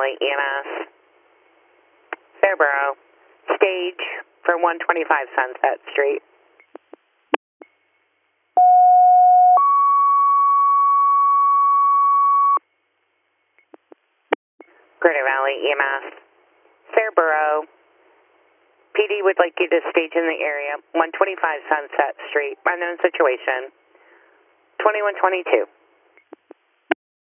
Valley EMS. Fairborough. Stage for 125 Sunset Street. Greater Valley EMS. Fairborough. PD would like you to stage in the area, 125 Sunset Street. Unknown situation. 2122.